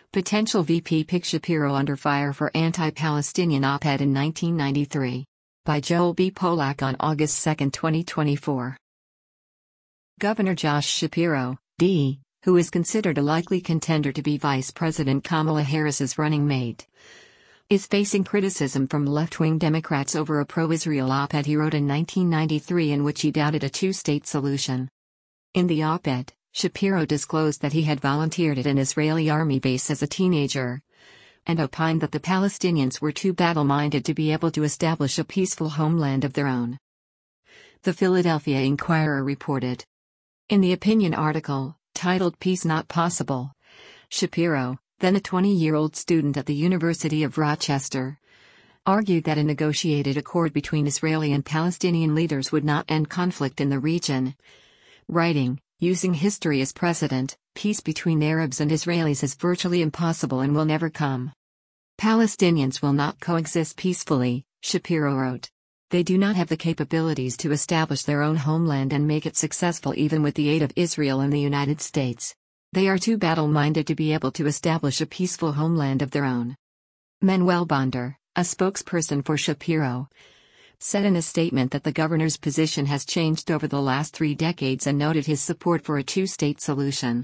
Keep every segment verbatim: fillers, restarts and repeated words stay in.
Potential V P pick Shapiro under fire for anti-Palestinian op-ed in nineteen ninety-three. By Joel B. Polak on August second, twenty twenty-four. Governor Josh Shapiro, D, who is considered a likely contender to be Vice President Kamala Harris's running mate, is facing criticism from left-wing Democrats over a pro-Israel op-ed he wrote in nineteen ninety-three in which he doubted a two-state solution. In the op-ed, Shapiro disclosed that he had volunteered at an Israeli army base as a teenager, and opined that the Palestinians were too battle-minded to be able to establish a peaceful homeland of their own. The Philadelphia Inquirer reported. In the opinion article, titled Peace Not Possible, Shapiro, then a twenty-year-old student at the University of Rochester, argued that a negotiated accord between Israeli and Palestinian leaders would not end conflict in the region, writing, "Using history as precedent, peace between Arabs and Israelis is virtually impossible and will never come. Palestinians will not coexist peacefully," Shapiro wrote. "They do not have the capabilities to establish their own homeland and make it successful even with the aid of Israel and the United States. They are too battle-minded to be able to establish a peaceful homeland of their own." Manuel Bonder, a spokesperson for Shapiro, said in a statement that the governor's position has changed over the last three decades and noted his support for a two-state solution.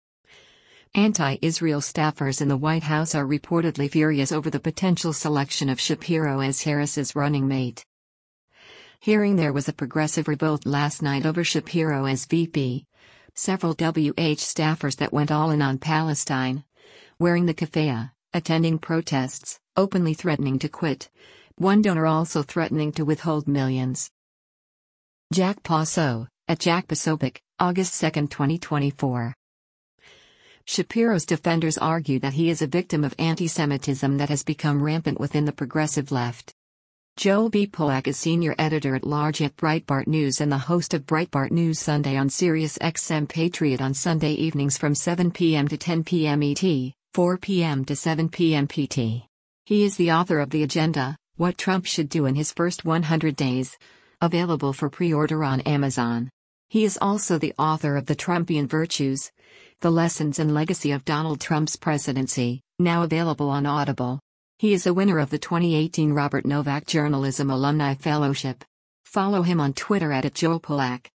Anti-Israel staffers in the White House are reportedly furious over the potential selection of Shapiro as Harris's running mate. Hearing there was a progressive revolt last night over Shapiro as V P, several W H staffers that went all in on Palestine, wearing the keffiyeh, attending protests, openly threatening to quit, one donor also threatening to withhold millions. Jack Posobiec, at Jack Posobiec, August second, twenty twenty-four. Shapiro's defenders argue that he is a victim of anti-Semitism that has become rampant within the progressive left. Joel B. Polak is senior editor-at-large at Breitbart News and the host of Breitbart News Sunday on Sirius X M Patriot on Sunday evenings from seven p m to ten p m E T, four p m to seven p m P T. He is the author of The Agenda, What Trump Should Do in His First one hundred days, available for pre-order on Amazon. He is also the author of The Trumpian Virtues, The Lessons and Legacy of Donald Trump's Presidency, now available on Audible. He is a winner of the twenty eighteen Robert Novak Journalism Alumni Fellowship. Follow him on Twitter at, at Joel Polak.